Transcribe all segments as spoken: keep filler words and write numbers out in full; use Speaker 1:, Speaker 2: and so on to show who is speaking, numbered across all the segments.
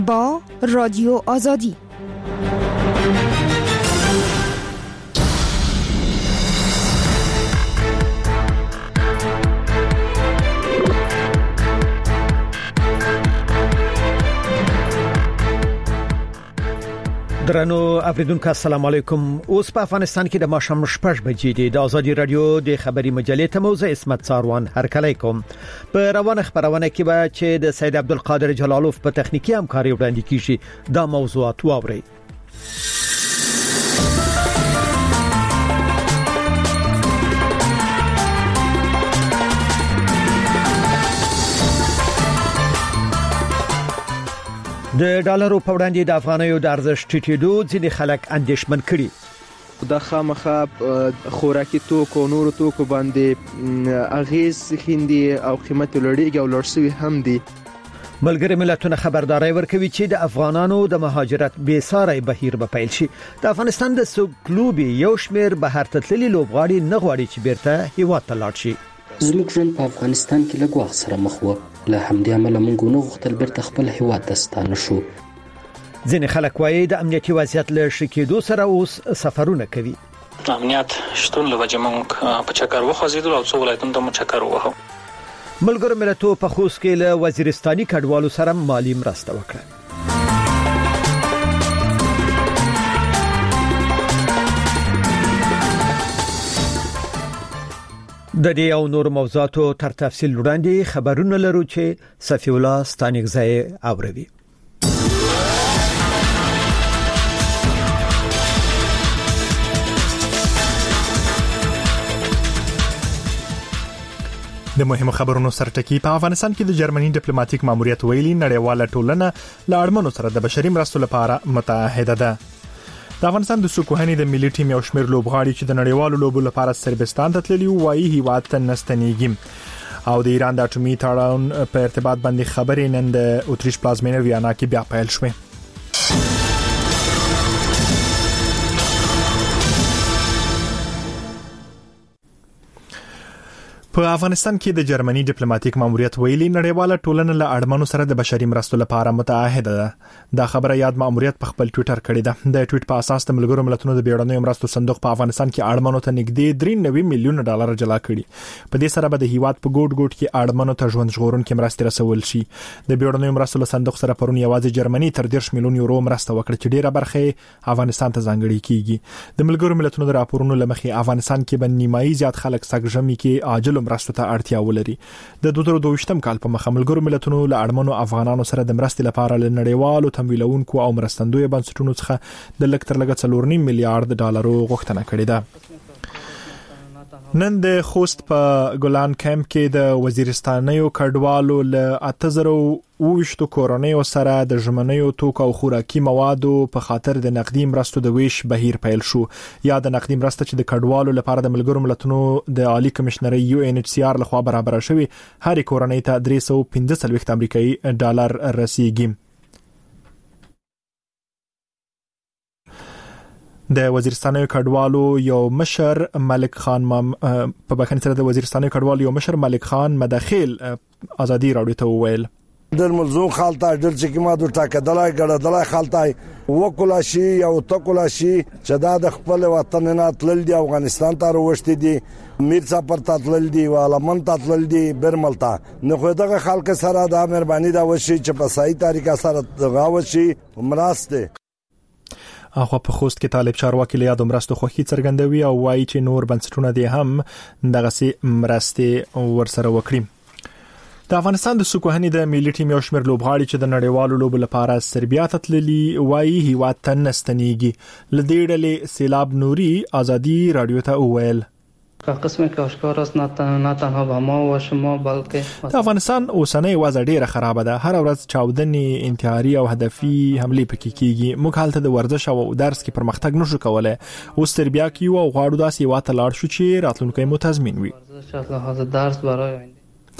Speaker 1: با رادیو آزادی.
Speaker 2: درنو اوریدونکو السلام علیکم. اوس په افغانستان کې د ماښام شپږ بجې دي. د آزادي رادیو د خبري مجلې ته موزه اسمت ساروان هرکلی کوم. په روانه خبرونه کې به چې د سید عبدالقادر جلالوف په تخنیکی همکاري وړاندې کیږي دا موضوعات واوري. د ډالرو په وړاندې د افغانیو د ارزښت ټیټېدو ځینې خلک اندېښمن کړي.
Speaker 3: د خامخا خوراکي توکو نورو توکو باندې اغیز خندي او قیمت لوړیږي او لوړ شوی هم دي.
Speaker 2: ملګری ملتونه خبرداري ورکوي چې د افغانانو د مهاجرت بېساري بهیر به پیل شي. د افغانستان د سوکلوبي یو شمېر بهر ته تللي لوبغاړي نه غواړي چې بیرته هیواد ته لاړ شي.
Speaker 4: زموږ ژوند په افغانستان کې لږ وخت سره مخ و. له همدې امله موږ نه غوښتل بیرته خپل هیواد ته ستانه شو.
Speaker 2: ځینې خلک وایي د امنیتي وضعیت له ښه کېدو سره اوس سفرونه کوي.
Speaker 5: امنیت شتون له وجې موږ په چکر وخوځېدلو او څو ولایتونو ته مو چکر ووهو.
Speaker 2: ملګرو ملتونو په خوست کې له وزیرستاني کډوالو سره مالی مرسته وکړه. د دې او نور موضوعاتو تر تفصیل وړاندې خبرونه لرو چې صفی الله ستانګزای اوروي.
Speaker 6: د مهمو خبرونو سرټکی په افغانستان کې د جرمني ډیپلوماټیک ماموریت ویلي نړیواله ټولنه له اړمنو سره د بشري مرستو لپاره متعهده ده. د افغانستان د سوکوهني د ملي ټیم یو شمېر لوبغاړي چې د نړیوالو لوبو لپاره سربستان ته تللي وایي هیواد ته نستنیږي او د ایران د اټومي تړاون په ارتباط باندې خبرې نن د اتریش پلازمینه ویانا کې بیا پیل شوې. په افغانستان کې د جرمني ډیپلوماټیک ماموریت ویلي نړیواله ټولنه له اړمنو سره د بشري مرستو لپاره متعهده ده. دا خبره یاد ماموریت په خپل ټوئیټر کړی ده. د ټوئیټ په اساس د ملګرو ملتونو د بیړنیو مرستو صندوق په افغانستان کې اړمنو ته نږدې درې نوي میلیونه ډالر جلا کړي. په دې سره به د هیواد په ګوټ ګوټ کې اړمنو ته ژوند ژغورونکي مرستې رسول شي. د بیړنیو مرستو صندوق سره پرون یوازې جرمني تر دېرش میلیون یورو مرسته وکړه چې ډیره برخه افغانستان ته ځانګړې کیږي. د ملګرو ملتونو د راپورونو لمخې افغانستان کې به نیمایي زیات خلک سګژمي کې عاجل مرستو ته اړتیا ولري. د دوه زره دوه ویشتم کال په مخه ملګرو ملتونو له اړمنو افغانانو سره د مرستې لپاره له نړیوالو تمویلونکو او مرستندوی بنسټونو څخه د لږ تر لږه څلور نیم میلیارډ ډالرو غوښتنه کړې ده. نن د خوست په ګلان کمپ کې د وزیرستانیو کډوالو له اته زره اوویشتو کورونیو سره د ژمنیو توکو او خوراکي موادو په خاطر د نقدي مرستو د ویش بهیر پیل شو. یا د نقدي مرسته چې د کډوالو لپاره د ملګرو ملتونو د عالی کمشنري یو ان ایچ سی آر لخوا برابر شوی هر کورنۍ ته درې سوه پنځه څلوېښت امریکایي ډالر رسیږي. د وزیرستاني کډوالو یو مشر ملک خان مم په بخښنې سره د وزیرستاني کډوالو یو مشر ملک خان مداخل ازادي راډیو ته وویل
Speaker 7: در ملزوم خالتا در چې ما د ټاکدلای ګړدلای خالتای وکولا شي او تکولا شي چې دا د خپل وطن نه تلل دی افغانستان ته وروشتي دي میرزا پر تاتلل دی والمن تاتلل دی برملتا نو خو دغه خلک سره د مهرباني دا وشي چې په صحیح طریقه سره غاوشي مرسته.
Speaker 6: اخو په خوست کې طالب چارواکي له یاد مرستو خوخي څرګندوي او وایي چې نور بنسټونه دي هم دغه سي مرستې ورسره وکړي. د افغانستان د سوکوهني د ملي ټیم یو شمېر لوبغاړي چې د نړیوالو لوبو لپاره سربیا ته تللي وایي هیواد ته نستنیږي. لدې ډلې سیلاب نوري ازادي رادیو ته وویل
Speaker 8: قسمه که آشکار است نه تنها به ما و شما بلکه
Speaker 6: د افغانستان اوسنۍ وضع ډیره خراب ده. هر ورځ چاودنې انتحاري او هدفي حمله پکې کیږي. موږ حالت د ورزش او درس کې پرمختګ نشو کولای. اوس تربیه کیو او غواړو داسې واته لاړ شو چې راتلونکي مو تضمین وي.
Speaker 8: ورزش از لحاظ درس برای آینده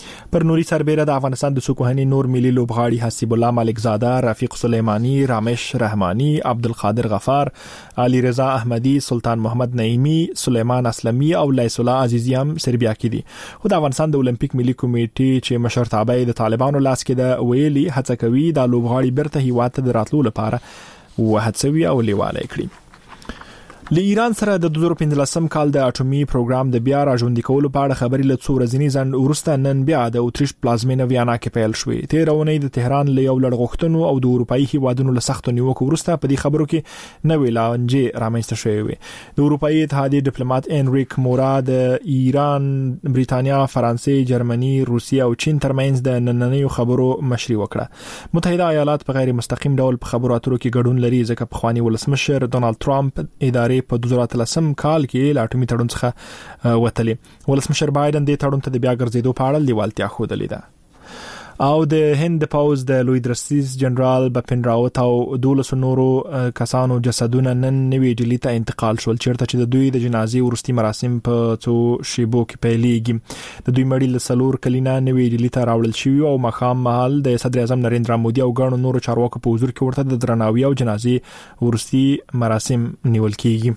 Speaker 6: پر نوري سربېره د افغانستان د سکوهني نور ملي لوبغاړي حسیب الله ملک زاده، رفیق سلیمانی، رامش رحمانی، عبدالقادر غفار، علي رضا احمدي، سلطان محمد نعیمی، سلیمان اسلمی او لیس الله عزیزی هم سربیا کې دي. خو د افغانستان د اولمپیک ملي کمیټې چې مشرتابه د طالبانو لاس کې د ویلي هڅه کوي د لوبغاړي برته هیواد ته دراتلو لپاره وهڅوي او لیواله کړي. له ایران سره د دوه زره پنځلسم کال د اټومي پروګرام د بیا راژوندي کولو په اړه خبرې له څو ورځې ځنډ وروسته نن بیا د اوتریش پلازمینه ویانا کې پیل شوې. تیر اونۍ د تهران له یو لړ غوښتنو او د اروپאי هیوادونو له سختو نیوکو وروسته په دې خبرو کې نوې لانجې رامنځته شوې وې. د اروپאי اتحادیې ډیپلوماټ انریک مورا د ایران، بریتانیا، فرانسې، جرمني، روسیه او چین ترمنځ د نننیو خبرو مشري وکړه. متحده ایالات په غیر مستقیم ډول په خبرو اترو کې ګډون لري ځکه په خواني ولسمشر ډونالد ټرمپ ادارې په دوه زره اتلسم کال کې لا اټومي تړون څخه وتلې. ولسمشر بایدن د تړون ته د بیا ګرځېدو په اړه لیوالتیا ښودلې ده. او د هند پوز د لوی درستیز جنرال بپن راوت او دولس نورو کسانو جسدونه نن نوې ډیلی ته انتقال شول، چیرته چې د دوی د جنازې ورستي مراسم په څو شیبو کې پیلېږي. د دوی مړی له څلور کلینه نوې ډیلی ته راوړل شوی او مخام مهال د صدر اعظم نریندرا مودي او ګڼو نورو چارواکو په حضور کې ورته د درناوي او جنازې ورستي مراسم نیول کیږي.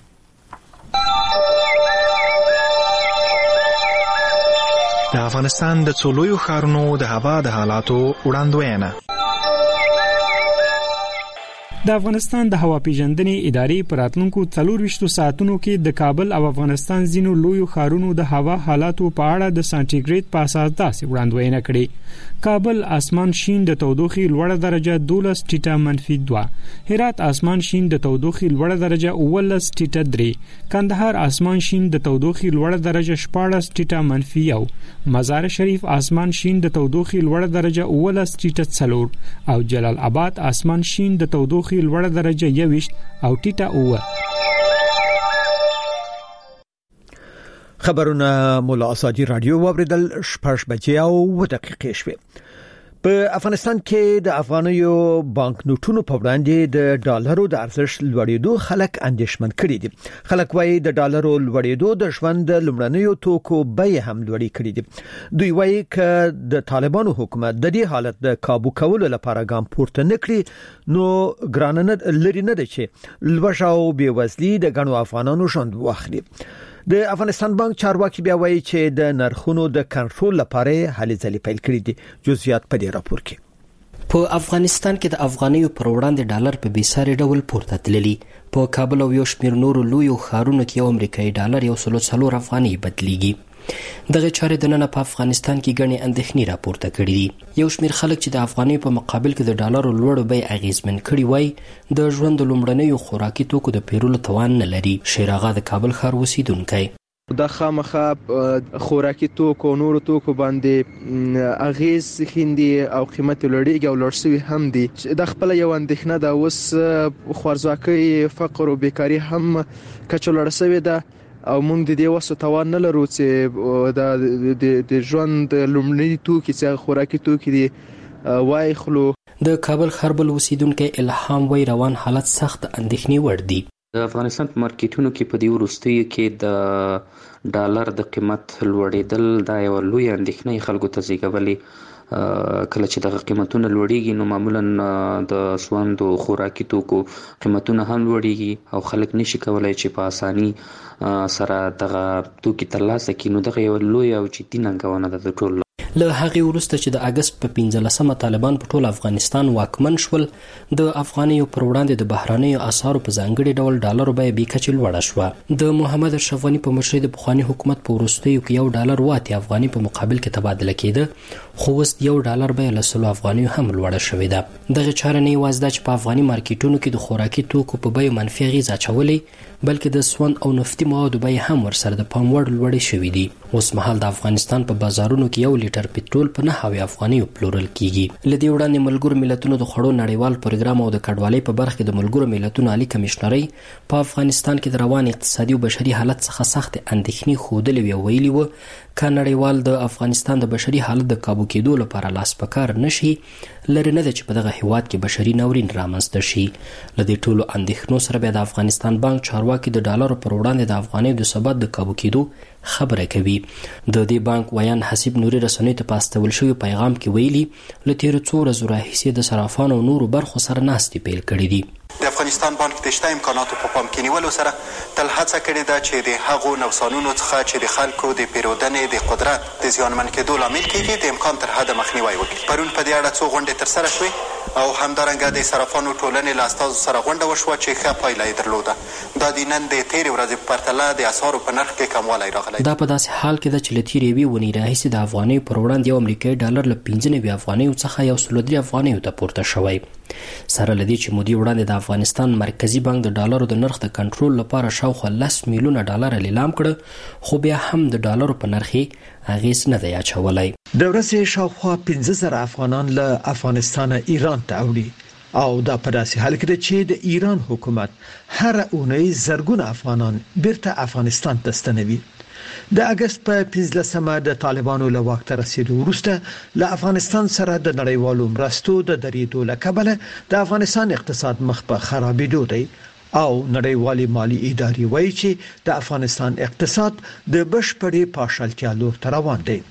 Speaker 9: د افغانستان د څولویو ښارونو د هوا د حالاتو وړاندوینه.
Speaker 10: د افغانستان د هوا پیژندنې ادارې په راتلونکو څلور ویشتو ساعتونو کې د کابل او افغانستان ځینو لویو ښارونو د هوا حالاتو په اړه د سانټیګریډ په اساس داسې وړاندوینه کړې. کابل اسمان شین د تودوخې لوړه درجه دولس ټیټه منفي دوه، هرات اسمان شین د تودوخې لوړه درجه اوولس ټیټه درې، کندهار اسمان شین د تودوخې لوړه درجه شپاړس ټیټه منفي یو، مزار شریف اسمان شین د تودوخې لوړه درجه اوولس ټیټه څلور او جلال آباد اسمان شین د تودوخې لوړه درجه یویشت او ټیټه اوه.
Speaker 2: خبرونه مولا اساجي رادیو واوریدل شپږ بجې او اوه دقیقې شوې. په افغانستان کې د افغانیو بانک نوټونو په وړاندې د ډالرو د ارزښت لوړېدو خلک اندېښمن کړي دي. خلک وايي د ډالرو لوړېدو د ژوند د لومړنیو توکو بیې هم لوړې کړي دي. دوی وايي چې د طالبانو حکومت د دې حالت د काबू کولو لپاره ګام پورته نکړي نو ګرانه لري نه دي چې لوږه او بېوزلي د غنو افغانانو ژوند واخلي. د افغانستان بانک چارواکي بیا وایي چې د نرخونو د کنټرول لپاره هلې ځلې پیل کړې دي. جزئیات په دې راپور کې.
Speaker 4: په افغانستان کې د افغانیو پر وړاندې ډالر په بیساري ډول پورته تللی. په کابل او یو شمېر نورو لویو ښارونو کې یو امریکایي ډالر یو سل څلور افغانۍ بدلیږي. دغه چارې د نن په افغانستان کې ګڼې اندېښنې راپورته کړې دي. یو شمېر خلک چې د افغانۍ په مقابل کې د ډالرو لوړو بیې اغیزمن کړي وای د ژوند د لومړنیو خوراکي توکو د پیرلو توان نه لري. شیر آغا د کابل ښار اوسیدونکی
Speaker 3: دا خامخا خوراکي توکو او نورو توکو باندې اغیز خندي او قیمت لوړیږي او لوړ شوی هم دي. د خپل یو اندېښنه د اوس خوارځواکۍ، فقر او بیکاری هم کچه لوړه شوې ده او موږ د دې وسو توان نه لرو چې د د ژوند لومړني توکي چې خوراکي توکي دي وای خلو.
Speaker 4: د کابل ښار بل اوسیدونکی الهام وای روان حالت سخت اندېښنې وړ دي.
Speaker 11: د افغانستان په مارکیټونو کې په دې وروستیو کې د ډالر د قیمت لوړېدل دا یو لوی اندېښنه خلکو ته زیږولې. کله چې دغه قیمتونه لوړېږي نو معمولا د ژوند او خوراکي توکو قیمتونه هم لوړېږي او خلک نشي کولای چې په اساني سره دغه توکي ترلاسه کړي. نو دغه یو لوی او جدي ننګونه ده د ټولو.
Speaker 4: له هغې وروسته چې د اګست په پنځلسمه طالبان په ټول افغانستان واکمن شول د افغانیو پر وړاندې د بهرانیو اسعارو په ځانګړي ډول ډالرو بیه بې کچې لوړه شوه. د محمد اشرف غني په مشرۍ د پخواني حکومت په وروستیو کې یو ډالر اوه اتیا افغانۍ په مقابل کې تبادله کېده، خو اوس یو ډالر بیه له سلو افغانیو هم لوړه شوې ده. دغه چاره نه یوازې ده چې په افغاني مارکیټونو کې د خوراکي توکو په بیو منفي اغېز اچولی، بلکې د سون او نفتي موادو بیې هم ورسره د پام وړ لوړې شوې دي. اوس مهال د افغانستان په بازارونو کې یو لیټر پټرول په نهه اویا افغانیو پلورل کیږي. له دې وړاندې ملګرو ملتونو د خوړو نړیوال پروګرام او د کډوالۍ په برخه کې د ملګرو ملتونو عالی کمشنرۍ په افغانستان کې د روان اقتصادي او بشري حالت څخه سخت اندېښنې ښودلې وی ویلي و کانړیوال د افغانستان د بشري حالت د کابو کېدو لپاره لاس پکار نشي لري نه چې په دغه هیواد کې بشري ناورین رامنځته شي. لدې ټولو اندېښنو سره بیا د افغانستان بانک چارواکي د ډالرو پر وړاندې د افغانۍ د ثبات د کابو کېدو خبره کوي. د دې بانک ویان حسیب نوري رسنیو ته پاستول شوی پیغام کې ویلي له تیر څو ورځو راهیسې د صرافانو او نورو برخو سره ناستې پیل کړې دي.
Speaker 12: د افغانستان بانک د شته امکاناتو په پام کې نیولو سره تل هڅه کړې ده چې د هغو نوسانونو څخه چې د خلکو د پیرودنې د قدرت د زیانمن کېدو لامل کېږي د امکان تر حده مخنیوی وکړي. پرون په دې اړه څو غونډې ترسره شوې او همدارنګه د صرافانو ټولنې له استازو سره غونډه وشوه چې ښه پایله یې درلوده. دا د نن د تېرې ورځې په پرتله د اسعارو په نرخ کې کموالی راغلی.
Speaker 4: دا په داسې حال کې ده چې له تېرې یوې اونۍ راهیسې د افغانیو پر وړاندې یو امریکایي ډالر له پنځه نوي افغانیو څخه یو سل درې افغانیو ته پورته شوی. سره له دې چې مودې وړاندې د افغانستان مرکزي بانک د ډالرو د نرخ د کنټرول لپاره شاوخوا لس میلیونه ډالر لیلام کړ، خو بیا هم د ډالرو په نرخ اغیز نه دی اچولی.
Speaker 2: د ورځې شاوخوا پنځه زره افغانان له افغانستان ایران ته اوړي او دا په داسې حال کې ده چې د ایران حکومت هر اونۍ زرګونه افغانان بیرته افغانستان ته ستنوي. د اگست په پنځلسمه د طالبانو له واک ته رسیدو وروسته له افغانستان سره د نړیوالو مرستو د درېدو له کبله د افغانستان اقتصاد مخ په خرابېدو دی او نړیوالې مالی ادارې وایي چې د افغانستان اقتصاد د بشپړې پاشلتیا لور ته روان دی.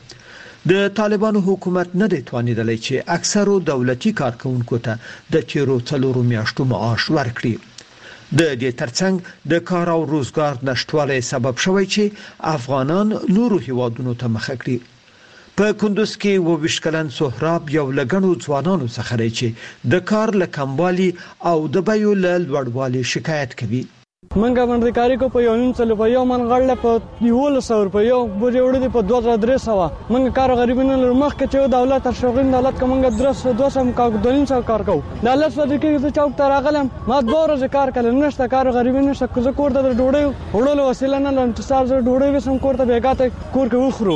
Speaker 2: د طالبانو حکومت نه دی توانیدلی چې اکثرو دولتي کارکونکو ته د تیرو څلورو میاشتو معاش ورکړي. د دې ترڅنګ د کار او روزګار نشټوالی سبب شوی چې افغانان نورو هیوادونو ته مخه کړي. په کندوز کې و ویشت کلن سهراب یو لګنو ځوانانو څخه دی چې د کار له کموالي او د بیو له لوړوالي شکایت کوي.
Speaker 13: منګه باندې کاری کو په یو نیم سل په یو من غړل په یو سو په یو بوجه وړي په دوه زره درې سو منګه کار غریبانو لر مخ کې چې دولت تر شوغین دولت کومګه درس دوه سم کا دولین سو کار کو د الله سره کې چې چوک تر غلم ما دوه ورځې کار کړل نشته کار غریبانو نشته کوزه کور ته ډوډۍ وړلو وسیله نه لم انتصار زه ډوډۍ وسم کور ته بیګاته کور کې وخورو.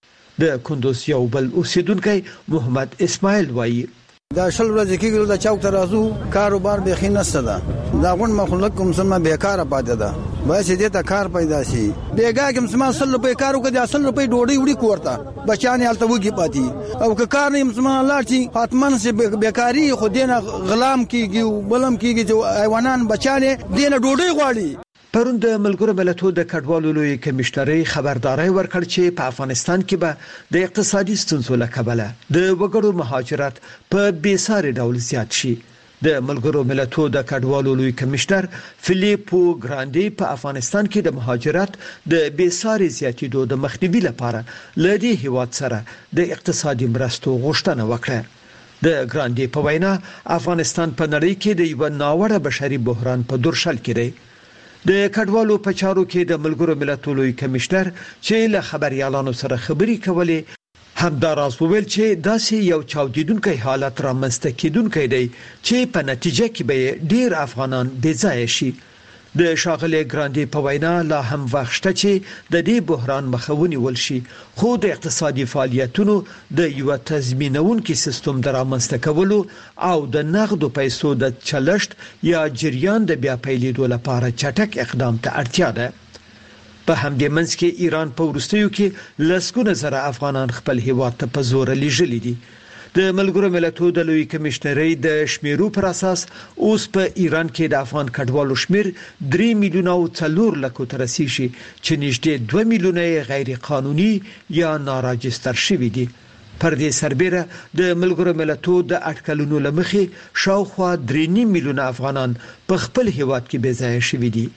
Speaker 2: د کندوز یو بل اوسیدونکو محمد اسماعیل وایي
Speaker 14: دا شل ورځې کېږي د چوک ته راځو کاروبار به خې نشته ده دا غون مخلوق کوم سم بیکاره پاتې ده باید دې ته کار پیدا شي. بیګا کوم سم اصل په کارو کې د اصل په ډوډۍ وړي کوړه بچانه حالت وږي پاتې او که کار نه سم الله چې فاطمن سي بیکاری خو دینه غلام کیږي بلم کیږي چې حیوانان بچانه دینه ډوډۍ غواړي.
Speaker 2: پرون د ملګرو ملتونو د کډوالو لوی کمشنري خبرداري ورکړ چې په افغانستان کې به د اقتصادي ستونزو له کبله د وګړو مهاجرت په بیساري ډول زیات شي. د ملګرو ملتونو د کډوالو لوی کمشنر فلیپو ګراندي په افغانستان کې د مهاجرت د بیساري زیاتېدو د مخنیوي لپاره لدی هیواد سره د اقتصادي مرستو غوښتنه وکړه. د ګراندي په وینا افغانستان په نړۍ کې د یو ناوړه بشري بحران په درشل کې دی. د کډوالو په چارو کې د ملګرو ملتونو لوی کمشنر چې له خبريالانو سره خبري کولې همداراز وویل چې داسې یو چاودیدونکو حالت رامنځته کیدونکو دی چې په نتیجه کې به ډیر افغانان بې ځای شي. د شاغلي ګراندي په وینا لا هم وخت چې د دې بحران مخاوني ولشي خو د اقتصادي فعالیتونو د یو تضمینونکو سیستم درامنځته کولو او د نقدو پیسو د چلشت یا جریان د بیا پیلېدو لپاره چټک اقدام ته اړتیا ده. په همدې منځ کې ایران په وروستیو کې لسګونه زره افغانان خپل هیواد ته په زور لیږلي دي. د ملګرو ملتونو د لوی کمشنري د شمیرو پر اساس اوس په ایران کې د افغان کډوالو شمیر درې میلیونه او څلور لکو ته رسیدي چې نږدې دوه میلیونه غیر قانوني یا ناراجستر شوي دي. پر دې سربېره د ملګرو ملتونو د اټکلونو لمخې شاوخوا درې نیم میلیونه افغانان په خپل هیواد کې بې ځای شوي دي.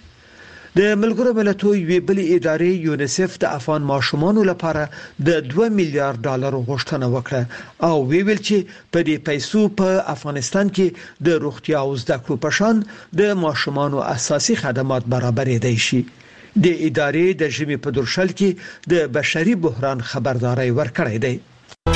Speaker 2: د ملګرو ملتونو یوې بلې ادارې یونیسف د افغان ماشومانو لپاره د دوه میلیارډ ډالر غوښتنه وکړه او ویل چې په دې پیسو په افغانستان کې د روغتیا او زده کړو په شان د ماشومانو اساسي خدمات برابرېدای شي. د ادارې د ژمي په درشل کې د بشري بحران خبرداري ورکړې ده.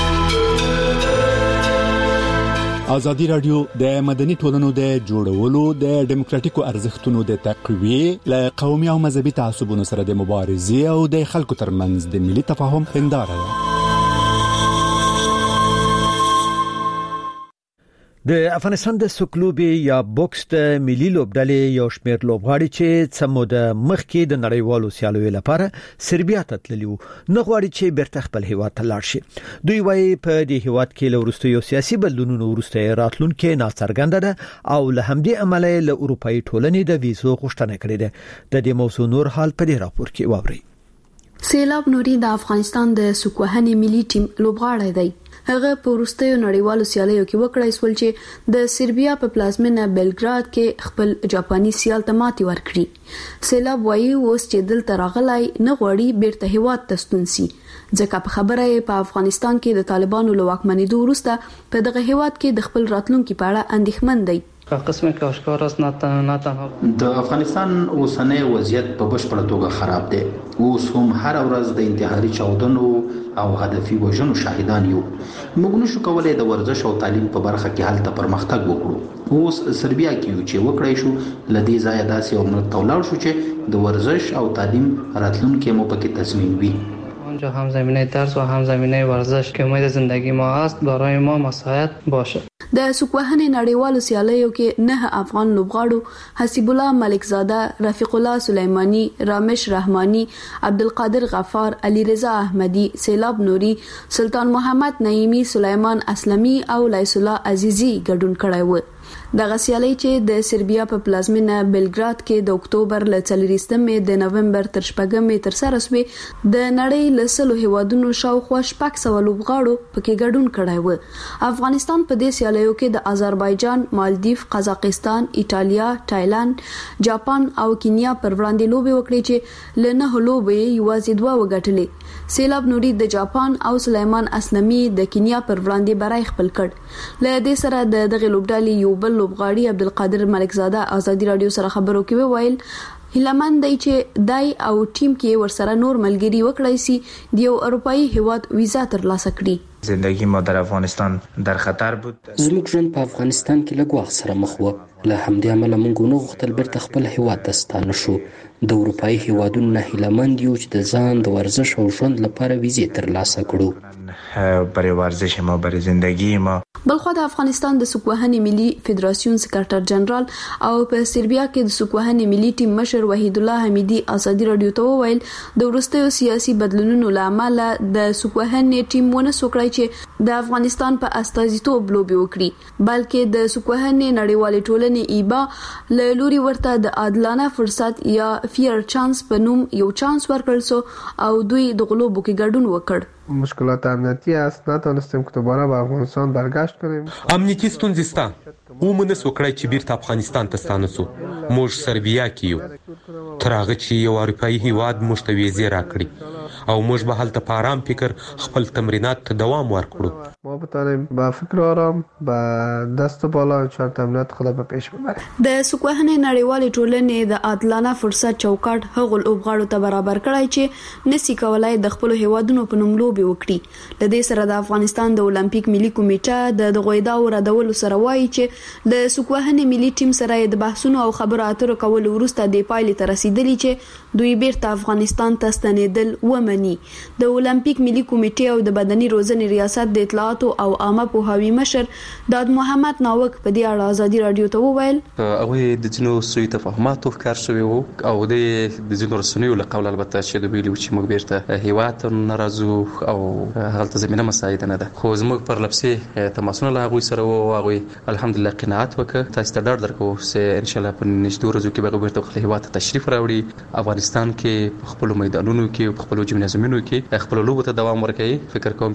Speaker 15: ازادي رادیو د مدني ټولنو د جوړولو د دیموکراتیکو ارزښتونو د تقویه ل قومي او مذهبي تعصبونو سره د مبارزې او د خلکو ترمنځ د ملي تفاهم هنداره ده.
Speaker 2: د افغانستان د سکلوبي یا بوکس د ملي لوبډلې یو شمېر لوبغاړي چې څمو د مخکې د نړیوالو سیالیو لپاره سربیا ته تللي وو نه غواړي چې بیرته خپل هیواد ته لاړ شي. دوی وايي په دې هیواد کې له وروستیو سیاسي بدلونونو وروسته راتلونکي ناڅرګنده ده او له همدې امله له اروپאי ټولنې د ویزو غوښتنه کړې ده. د دې موضوع نور حال په دې راپور کې واورئ.
Speaker 16: سیلاب نوري د افغانستان د سکوهنې ملي ټیم لوبغاړی دی. هغه په وروستیو نړیوالو سیالیو کې وکړای سول چې د سربیا په پلازمینه بلګراد کې خپل جاپاني سیال ته ماتې ورکړي. سیلاب وایي اوس چې دلته راغلی نه غواړي بیرته هیواد ته ستون سي ځکه په خبره یې په افغانستان کې د طالبانو له واکمنېدو وروسته په دغه هیواد کې د خپل راتلونکي په اړه اندېښمن دی.
Speaker 8: قسمه که آشکار است نه نه تنها
Speaker 17: د افغانستان اوسنۍ وضعیت په بشپړه توګه خراب دی. اوس هم هر ورځ د انتحاري چاودنو او هدفي وژنو شاهدان یو. موږ نشو کولای د ورزش او تعلیم په برخه کې هلته پرمختګ وکړو. اوس سربیا کې یو چې وکړای شو لدې ځای داسې او مرته ولاړ شو چې د ورزش او تعلیم راتلونکي مو پکې تضمین وي.
Speaker 8: آنجا هم زمینه درس و هم زمینه ورزش که امید زندگی ما است برای ما مساعد باشه.
Speaker 16: د سکوهنې نړیوالو سیالیو کې نه افغان لوبغاړو حسیب الله ملکزاده، رفیق الله سلیمانی، رامش رحمانی، عبدالقادر غفار، علی رضا احمدی، سیلاب نوري، سلطان محمد نعیمی، سلیمان اسلمی او لیس الله عزیزی ګډون کړی و. دغه سیالي چې د سربیا په پلازمینه بلګراد کې د اکتوبر ل څلوریشتمې د نومبر تر شپږمې تر سره سوې د نړۍ له سلو هیوادونو شاوخوا شپږ سوه لوبغاړو پکې ګډون کړی و. افغانستان په دې سیالیو کې د آذربایجان، مالدیف، قزاقستان، ایټالیا، تایلند، جاپان او کینیا پر وړاندې لوبې وکړې چې له نه لوبې یوازې دوه وګټلې. سیلاب نوري د جاپان او سلیمان اسلمی د کینیا پر وړاندې برای خپل کړ. له دې سره د دغه لوبډلې یو بل لوبغاړي عبدالقادر ملکزاده آزادي رادیو سره خبرو کې ویل هیلمن دی چې دای او ټیم کې ورسره نور ملګری وکړای سي د یو اروپאי هیواد ویزا ترلاسه کړي.
Speaker 18: زندگی ما در افغانستان در خطر بود.
Speaker 4: زموږ ژوند په افغانستان کې له ګواښ سره مخ و. له همدې امله موږ نه غوښتل بیرته خپل هیواد ته ستانه شو. د اروپאי هیوادونو نه هیلمند یو چې د ځان د ورزش او ژوند لپاره ویزې ترلاسه کړو.
Speaker 18: برای ورزش ما، برای زندگی ما.
Speaker 16: بلخو د افغانستان د سکوهنې ملي فدراسیون سکرټر جنرال او په سربیا کې د سکوهنې ملي ټیم مشر وحید الله حمیدی آزادي رادیو ته وویل د وروستیو سیاسي بدلونونو له امله د سکوهنې ټیم ونه سوکړای چې د افغانستان په استازیتوب لوبي وکړي، بلکې د سکوهنې نړیوالې ټولنې ایبا له لوري ورته د عادلانه فرصت یا فیر چانس په نوم یو چانس ورکړل سو او دوی د غلوبو کې ګډون وکړ.
Speaker 3: مشکلات امنیتی است، نتونستیم که دوباره به افغانستان برگشت کنیم.
Speaker 19: امنیتی ستونزې سته. ومنس وکړای چې بیرته افغانستان ته ستانه سو. موږ سربیا کې یو تر هغه چې یو اروپאי هیواد موږ ته ویزې راکړي او موږ به هلته په آرام فکر خپل تمرینات ته دوام ورکړو.
Speaker 3: ما بتانیم با فکر آرام با دست بالا چارت امنیت خود به پیش ببریم.
Speaker 16: د سکوهنې نړیوالې ټولنې د عادلانه فرصت چوکاټ هغو لوبغاړو ته برابر کړای چې نسی کولای د خپل هیوادونو په نوم لوبي وکړي. د دې سره د افغانستان د اولمپیک ملي کمیټه د دغه ادارو ردول سره وایي چې د سکوهنې ملي ټیم سره د بحثونو او خبرو اترو کول وروسته د پایلې ته رسیدلی چې دوی بیرته افغانستان ته ستنېدل ومني. د اولمپیک ملي کمیټې او د بدني روزنې ریاست د اطلاعات او عامه پوهاوي مشر داد محمد ناوک په دې اړه آزادي رادیو ته وویل
Speaker 20: هغه د جنو سوی تفاهماتو ښکار شوی وو او د د جنو رسنیو له قول البته چې د ویلو چې موږ بیرته هیواد ته ناراضو او هغه زمينه مساعده نه ده، خو زموږ پر لپسې تماسونه له هغه سره وو. هغه الحمدلله قناعت وکړ. تاسو ته ډاډ درکو چې ان شاء الله په نږدې ورځو کې به بیرته خپل هیواد ته تشریف راوړي. افغانستان کې خپل میدانونو کې خپل جمنازیمونو کې خپل لوبو ته دوام ورکړي. فکر کوم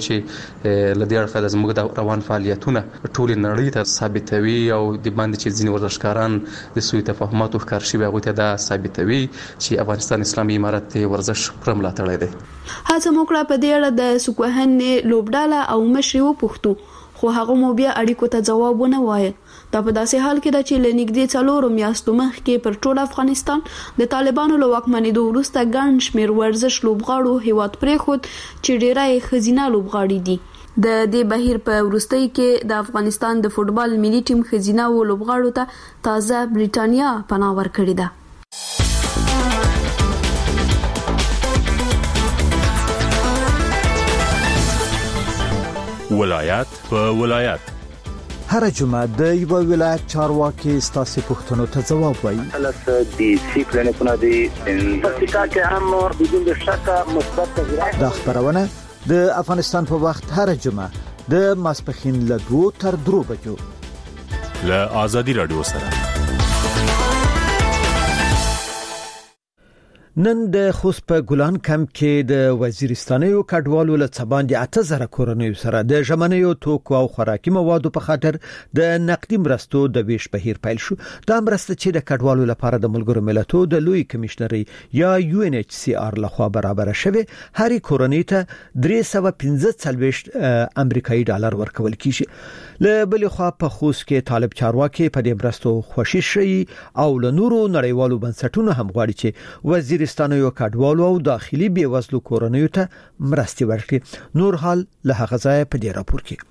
Speaker 20: چې لدې اړخه د زموږ د روان فعالیتونه ټول نړۍ ته ثابتوي او د باندې چې ځینې ورزشکاران د سوی تفاهماتو ښکار شوي هغه ته دا ثابتوي چې افغانستان اسلامي امارت ورزش پرم ملاتړی دی.
Speaker 16: هڅه وکړه په دې اړه د سکوهنې لوبډاله او مشر وپوښتو، خو هغه مو بیا اړیکو ته جواب ونه وایي. دا په داسې حال کې ده چې له نږدې څلورو میاشتو مخکې پر ټول افغانستان د طالبانو له واکمنېدو وروسته ګڼ شمېر ورزش لوبغاړو هیواد پرېښود چې ډېری یې ښځینه لوبغاړي دي. د دې بهیر په وروستۍ کې د افغانستان د فوټبال ملي ټیم ښځینه و لوبغاړو ته تازه بریټانیا پناه ورکړې ده.
Speaker 21: ولایت په ولایت
Speaker 2: هر جمعه د یو ولایت چارواکي ستاسو پوښتنو ته ځواب وایي.
Speaker 21: خلاص دي سیکلنه کونه دي پکې کې هم بدون شک مثبت تغیرات.
Speaker 2: د خبرونه د افغانستان په وخت هر جمعه د ماسپخین له دوه تر درو بجو
Speaker 22: له آزادي رادیو سره.
Speaker 2: نن د خوست په ګلان کمپ کې د وزیرستانیو کډوالو له څبان د اته زره کورنیو سره د ژمنیو توکو او خوراکي موادو په خاطر د نقدي مرستو د ویش بهیر پیل شو. دا مرسته چې د کډوالو لپاره د ملګرو ملتونو د لوی کمشنري یا یو ان ایچ سی آر لخوا برابر شوی هر کورنۍ ته درې سوه پنځه څلوېښت امریکایي ډالر ورکول کیږي. له بل خوا په خوست کې طالب چارواکي په دې مرستو خوشی شي او له نورو نړیوالو بنسټونو هم غواړي چې وزیر ستانیو کډوالو او داخلي بیوزلو کورنیو ته مرستې ورکړي. نور حال له هغه ځای په دې راپور کې.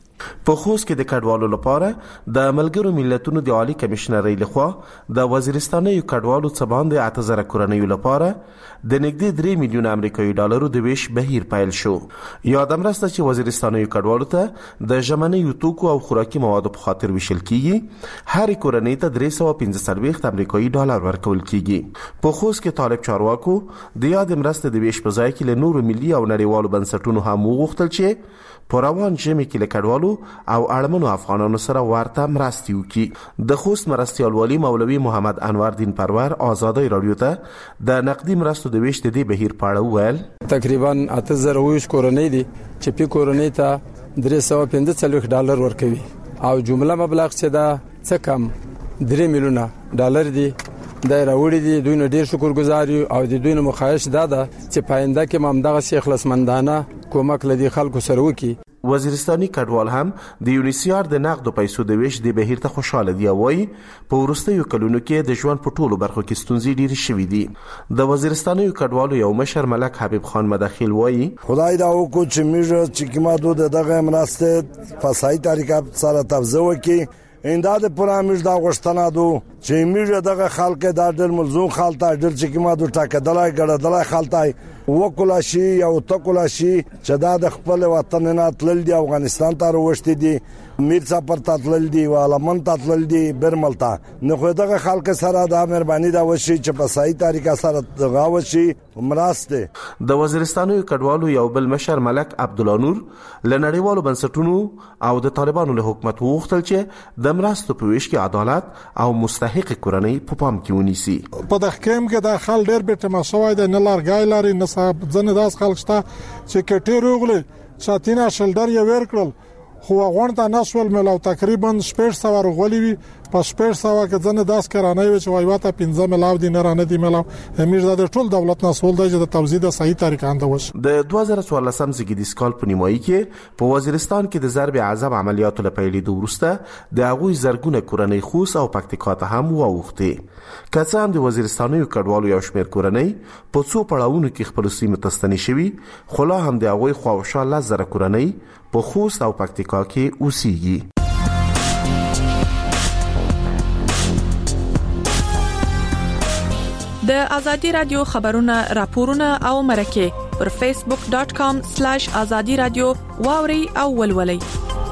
Speaker 23: په خوست کې د کډوالو لپاره د ملګرو ملتونو د عالی کمشنرۍ لخوا د وزیرستانیو کډوالو څخه باندې اته زره کورنیو لپاره د نږدې درې میلیون امریکایي ډالرو د ویش بهیر پیل شو. یاد مرسته چې وزیرستانیو کډوالو ته د ژمنیو توکو او خوراکي موادو په خاطر ویشل کیږي. هر کورنۍ ته درې سوه پنځه څلوېښت امریکایي ډالر ورکول کیږي. په خوست کې طالب چارواکو د یاد مرسته د ویش په ځای کې له نورو ملي او نړیوالو بنسټونو هم وغوښتل چې په روان ژمي کې له کډوالو او اړمنو افغانانو سره ورته مرستې وکړي. د خوست مرستیال والی مولوي محمد انور دین پرور آزادي رادیو ته د نقدي مرستو د ویش د دې بهیر په اړه وویل.
Speaker 24: تقریبا اته زره ویش کورنۍ دي چې په کورنۍ ته درې سوه پنځه څلوېښت ډالر ورکوي او جمله مبلغ چې دا څه کم درې میلیونه ډالر دي. دا راوړي دي دوی نه ډیر شکر گزار او د دوی نه مخایش دا ده چې پاینده کې مامدغه شیخ لسمندانه کومک لدی خلکو سره وکي.
Speaker 23: وزیرستاني کډوال هم د یونیسیار د نقد پیسو د ویش د بهیر ته خوشاله دی. وایي په ورستیو کلونو کې د ژوند په ټولو برخو کې ستونزې ډېرې شوې دي. د وزیرستاني کډوالو یو مشر ملک حبیب خان مداخل وایي
Speaker 7: خدای دا وکړي چې موږ چې کومه دوه دغه مرسته په صحیح طریقه سره تفضیل وکړي. انداد پرامش دا غشتنه دو چې موږ دغه خلک دا ډېر ملزوم خالته ډېر چې کومه دوه ټاکدلای ګړدلای خالته وکولا شي او تکولا شي چې دا د خپل وطن نه تلل دي افغانستان ته وروشتي دي میرزا پر تاتلل دي والمن تاتلل دي برمل ته نو خو دغه خلک سره دا مهرباني دا وشي چې په صحیح طریقه سره دغه وشي مرسته.
Speaker 23: د وزیرستانو کډوالو یو بل مشر ملک عبدالله نور لنړیوالو بنسټونو او د طالبانو له حکومت وغوښتل چې د مرستو په ویش کې عدالت او مستحق کورنۍ په پام کې ونیسي.
Speaker 25: په دغه کې کې د خل ډېر به تماشوي د نه لارګای لري نه صاحب ځنه داس خلک شته چې کټي روغلي ساتینا شلډر یې ورکړل خو غون ته نسول ملو تقریبا شپږ سوه ورغولي وي په شپږ سوه کې ځنه داس کرانه وي چې وایواته پنځه ملاو دي نه رانه دي ملاو امیر د ټول دولت نسول د د توزیع د صحیح طریقه اند وش.
Speaker 23: د دوه زره څوارلسم زیږدیز کال په نیمایي کې په وزیرستان کې د ضرب عذاب عملیاتو لپاره د ورسته د هغوی زرګونه کورنۍ خوس او پکتیکا ته هم واوښتي. که هم د وزیرستاني کډوالو یو شمېر کورنۍ په څو پړاوونو کې خپل سیمه ته ستنې شوي خو لا هم د هغوی خواوشا لس زره کورنۍ په خوست او پکتیکا کې اوسېږي.
Speaker 26: د آزادي رادیو خبرونه راپورونه او مرکه پر فیسبوک ډاٹ کام سلیش آزادي رادیو واوري او ولولي.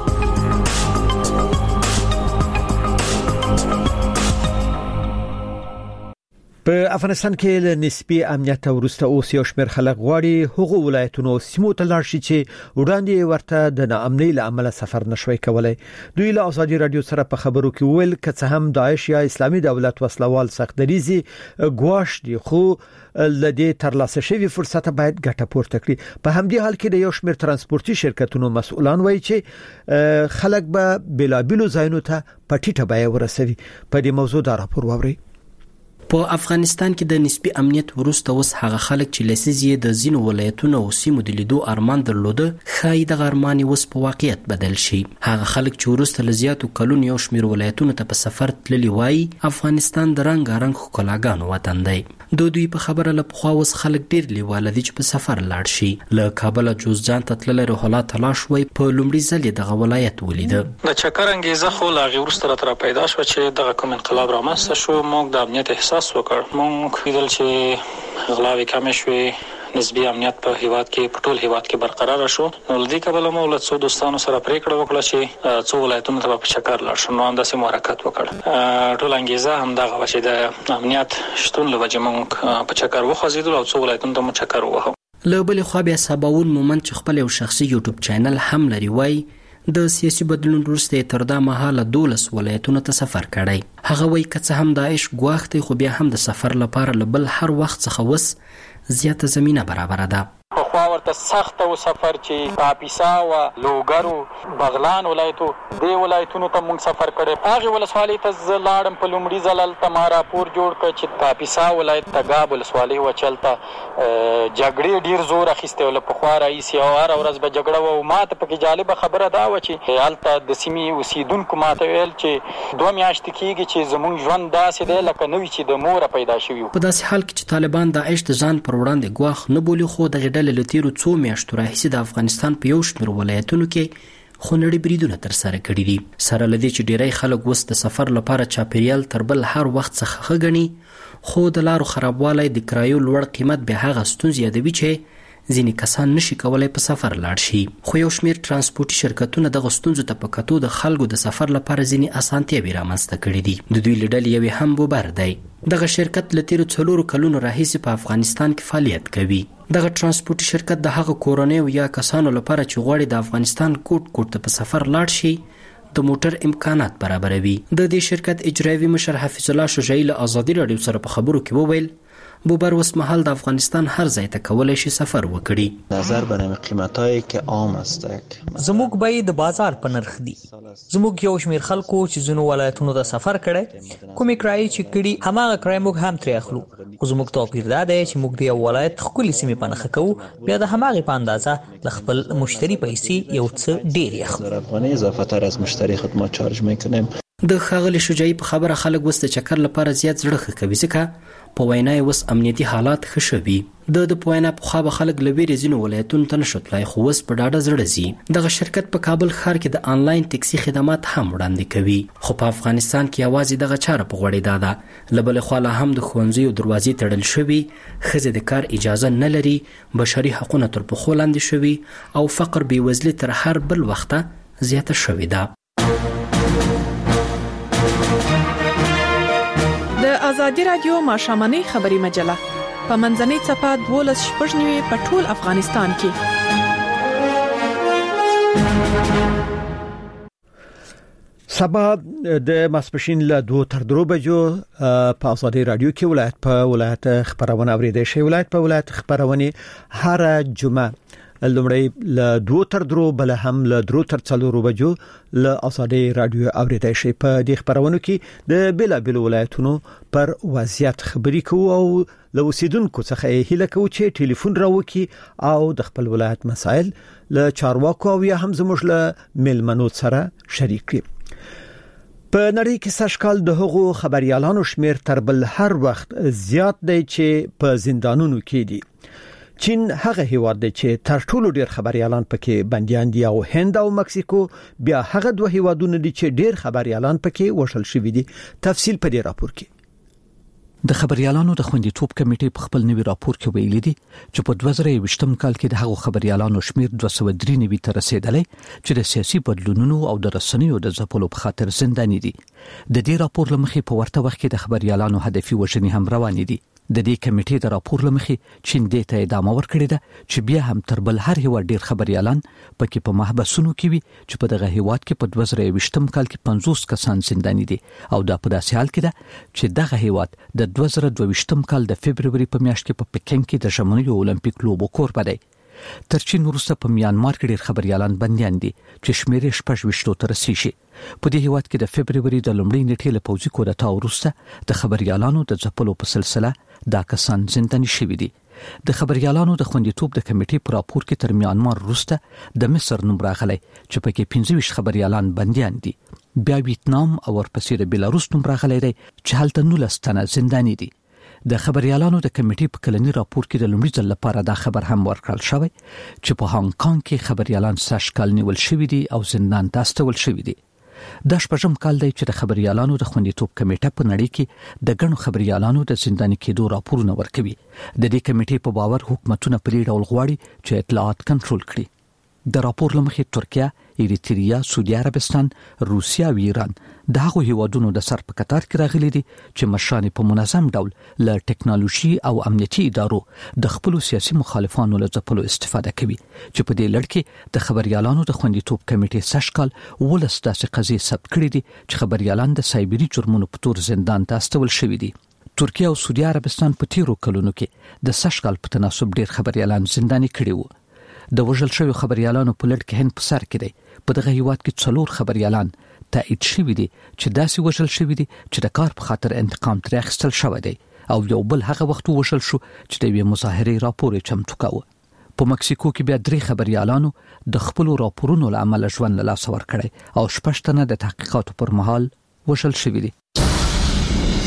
Speaker 2: په افغانستان کې له نسبي امنیت ورسته اوس یو شمېر خلک غواړي هغو ولایتونو سیمو ته لاړ شي چې وړاندې ورته د ناامنۍ له امله سفر نشوي کولای. دوی له آزادي رادیو سره په خبرو کې ویل که څه هم داعش یا اسلامي دولت وسلوال سختدریزي ګواښ دي خو لدې ترلاسه شوی فرصت باید ګټه پورته کړي. په همدې حال کې د یو شمېر ترانسپورتي شرکتونو مسؤلان وایي چې خلک به بلابلو ځایونو ته پټیټه بیه ورسوي. په دې موضوع دا راپور واوري.
Speaker 4: په افغانستان کې د نسبی امنیت وروسته اوس هغه خلک چې لسیزي د زینو ولایتونو او سیمو د لیدو ارمان درلوده خای د ارمان اوس په واقعیت بدل شي. هغه خلک چې وروسته لزیاتو کلون یو شمیر ولایتونو ته په سفر تللی وای افغانستان د رنگ رنگ خلاګانو وطن دی. دوی دوی په خبره له پخوا اوس خلک ډیر لیواله دي چې په سفر لاړ شي. له کابل جوزجان ته تللی روحلا تلاش وای په لومړي ځل دغه ولایت ولیده.
Speaker 5: د چکر انګیزه خو لا غي ورسره تر پیدا شو چې دغه کوم انقلاب رامنځته شو. موږ د امنیت احساس وکړ. موږ ویل چې غلاوي کم شوي نسبی امنیت په هیواد کې په ټول هیواد کې برقرار شو. نو لدی کبل مو له څو دوستانو سره پریکړه وکړه چې څو ولایتونو ته په چکر لاړ شو. نو انداسې حرکت وکړ. ټول انګیزه هم دغه و چې د امنیت شتون له وجې موږ په چکر وخوځېدل او څو ولایتونو ته مو چکر ووهو.
Speaker 4: له بلې خوا بیا سباوون مومند چې خپل یو شخصي یوټیوب چینل هم لري وایي د سیاسي بدلون وروسته تر دا مهاله دولس ولایتونو ته سفر کړی. هغه وایي که څه هم داعش ګواښ دی خو بیا هم د سفر لپاره له بل هر وخت څخه وس زیاته زمینه برابره ده.
Speaker 1: خو ورته سخت او سفر چې کاپیسا او لوګرو بغلان ولایتو دی ولایتونو ته موږ سفر کړی. هغه ولسوالۍ ته زلاړم په لومړي ځل ته راپور جوړ کړ چې کاپیسا ولایت ته غاب ولسوالۍ و چلته جګړې ډیر زور اخیسته ول په خوا رئیس او هر ورځ به جګړه و. ماته پکې جالبه خبره دا و چې حالت د سیمې اوسیدونکو ماته ویل چې دوه میاشتې کېږي چې زموږ ژوند داسې دی لکه نوې چې د مور پیدا شوی.
Speaker 4: په داسې حال کې چې طالبان داعش د ځان پر وړاندې ګواښ نه بولي خو د ډلې له تیرو څو میاشتو راهیسې د افغانستان په یو شمېر ولایتونو کې خونړي بریدونه ترسره کړي دي. سره له دې چې ډیری خلک اوس د سفر لپاره چاپیریال تر بل هر وخت څخه ښه ګڼي خو د لارو خرابوالی د کرایو لوړ قیمت بیا هغه ستونزې یادوي چې ځینې کسان نشي کولای په سفر لاړ شي. خو یو شمېر ترانسپورټي شرکتونه دغه ستونزو ته په کتو د خلکو د سفر لپاره ځینې اسانتیاوې رامنځته کړي دي. د دوی له ډلې یوې هم بوبر دی. دغه شرکت له تیرو څلورو کلونو راهیسې په افغانستان کې فعالیت کوي. دغه ترانسپورټي شرکت د هغه کورنیو یا کسانو لپاره چې غواړي د افغانستان کوټ کوټ ته په سفر لاړ شي د موټر امکانات برابروي. د دې شرکت اجرایوي مشر حفیظ الله شجاعي له آزادي راډیو سره په خبرو کې وویل بوبر وس محل د افغانستان هر ځای ته کولای شي سفر وکړي.
Speaker 6: نظر بر قیمتایی که عام است
Speaker 9: زموږ به د بازار په نرخ دي. زموږ یو شمیر خلکو چې زونو ولایتونو ته سفر کړي کومې کرایې چې کړي هماغه کرایې موږ هم ترې اخلو. خو زموږ توپیر دا دی چې موږ د یو ولایت ښکلې سیمې په نښه کوو بیا د هماغې په اندازه له خپل مشتري پیسې یو څه ډېرې اخلو.
Speaker 6: افغانۍ اضافه تر از مشتری خدمات چارج میکنیم.
Speaker 4: د ښاغلي شجاعي په خبره خلک اوس د چکر لپاره زیات زړه ښه کوي ځکه په وینا یې اوس امنیتي حالات ښه شوي. د د په وینا پخوا به خلک له ویرې ځینو ولایتونو ته نشو تلای خو اوس په ډاډه زړه ځي. دغه شرکت په کابل ښار کې د آنلاین ټکسي خدمات هم وړاندې کوي. خو په افغانستان کې یوازې دغه چاره په غوړېدا ده. له بلې خوا لا هم د ښوونځیو دروازې تړل شوي، ښځې د کار اجازه نه لري، بشري حقونه تر پښو لاندې شوي او فقر بېوزلي تر هر بل وخته زیاته شوې ده.
Speaker 26: د ازادي رادیو ماښامنۍ خبري مجله په منځنۍ صفحه دولس شپږ نیوي په ټول افغانستان کې.
Speaker 2: سبا د ماسپښین له دوه تر درو بجو په ازادي رادیو کې ولایت په ولایت خبرونه اوریدل شي. ولایت په ولایت خبرونه هر جمعه لومړی له دوه تر درو بل هم له درو تر څلورو بجو له ازادي رادیو اوریدل شي. په دې خبرونو کې د بلا بل ولایتونو پر وضعیت خبري کوو او له اوسیدونکو څخه هیله کوو چې ټلیفون راوکي او د خپل ولایت مسایل له چارواکو او یا هم زموږ له ملمنو سره شریک کړي. په نړۍ کې سږکال د هغو خبريالانو شمیر تر بل هر وخت زیات دی چې په زندانونو کې دي. چین هغه هیواد دی چې تر ټولو ډیر خبريالان پکې بنديان دي او هند او مکسیکو بیا هغه دوه هیوادونه دي چې ډیر خبريالان پکې وشل شوی دي. تفصیل په دې راپور کې.
Speaker 10: د خبريالانو د خوندیتوب کمیټې په خپل نوي راپور کې ویلي دي چې په دوه زره یوویشتم کال کې د هغو خبريالانو شمیر دوه سوه درې نوي ته رسیدلی چې د سیاسي بدلونونو او د رسنیو د ځپلو په خاطر زنداني دي. د دې راپور لمخې په ورته وخت کې د خبريالانو هدفي وژنې هم روانې دي. د دې کمیټې د راپور لمخې چین دې ته ادامه ورکړې ده چې بیا هم تر بل هر هیواد ډیر خبريالان پکې په محبسونو کې وي چې په دغه هیواد کې په دوه زره یوویشتم کال کې پنځوس کسان زنداني دي او دا په داسې حال کې ده چې دغه هیواد د دوه زره دوه ویشتم کال د فبرवरी په میاشت کې په پکن کې د ژمنیو اولمپیک لوبو کوربه دی. تر چین وروسته په میانمار کې ډیر خبريالان بنديان دي چې شمیر یې شپږ ویشتو ته رسیږي. په دې هیواد کې د فبرवरी د لومړۍ نیټې له پوځي کودتا وروسته د خبريالانو د ځپلو په سلسله دا کسان زنداني شوي دي. د خبريالانو د خوندیتوب د کمیټې په راپور کې تر میانمار وروسته د مصر نوم راغلی چې پکې پنځه ویشت خبريالان بنديان دي. بیا ویتنام او ورپسې د بیلاروس نوم راغلی دی چې هلته نولس تنه زنداني دي. د خبريالانو د کمیټې په کلنی راپور کې د لومړي ځل لپاره دا خبر هم ورکړل شوی چې په هانګ کانګ کې خبريالان سږ کال نیول شوي دي او زندان ته استول شوي دي. د شپږم کال دی چې د خبريالانو د خوندیتوب کمیټه په نړۍ کې د ګڼو خبريالانو د زنداني کېدو راپورونه ورکوي. د دې کمیټې په باور حکومتونه په دې ډول غواړي چې اطلاعات کنټرول کړي. د راپور لمخې ترکیه، ایریتریا، سعودي عربستان، روسیا او ایران د هغو هیوادونو د سر په قطار کې راغلي دي چې مشران په منظم ډول له ټکنالوژي او امنیتي ادارو د خپل سیاسي مخالفانو له ځپلو استفاده کوي چې په دې لړ کې د خبريالانو د خوندیتوب کمیټې سشکال ولس داسې قضیې ثبت کړي دي چې خبريالان د سایبري جرمونو په تور زندان ته استول شوي دي. ترکیه او سعودي عربستان په تیرو کلونو کې د سشکال په تناسب ډیر خبريالان زنداني کړي وو. د وژل شوی خبريالانو په لړ کې هند په سر کې دی. په دغه هیواد کې څلور خبريالان تایید شوي دي چې داسې وژل شوي دي چې د کار په خاطر انتقام ترې اخیستل شوی دی او یو بل هغه وخت وژل شو چې د یوې مظاهرې راپور یې چمتو کاوه. په مکسیکو کې بیا درې خبريالانو د خپل راپورونو له امله ژوند له لاسه ورکړی او شپږ تنه د تحقیقاتو پر مهال وژل شوي دي.